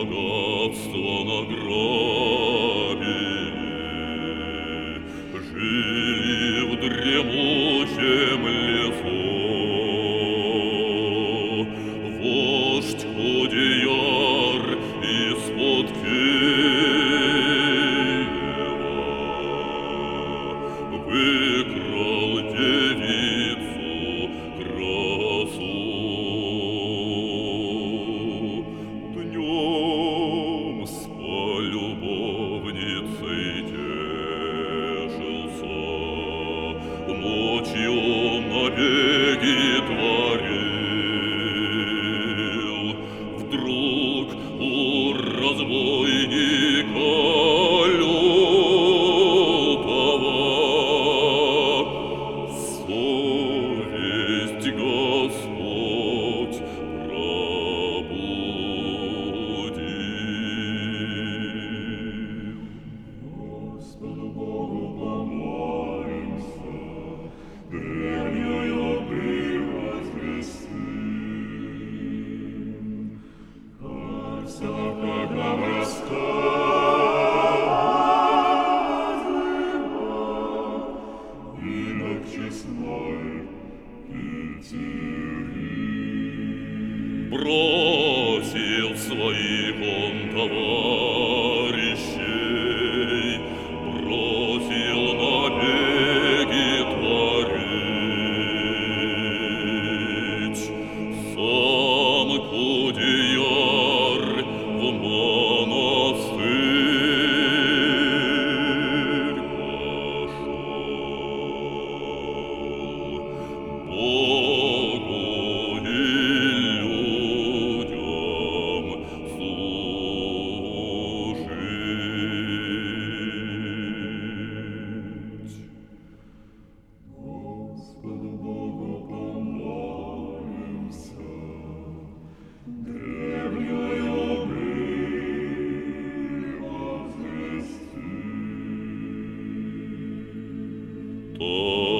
богатство награбили, жили в дремучем лесу. Вождь Худияр из-под Киева выкрал девицу красу. Днем с полюбовницей тешился, ночью набеги творил. Вдруг у разбойника лютого совесть Господь пробудил. Господу Богу помолимся, древнюю превознесем. Как всякого рассказывал, инок честной Петерим. Бросил своих он товарищей, бросил набеги творить. Сам Худияр в монастырь пошел. Богу и людям служить. Господу Богу помолимся, древнюю превознесем.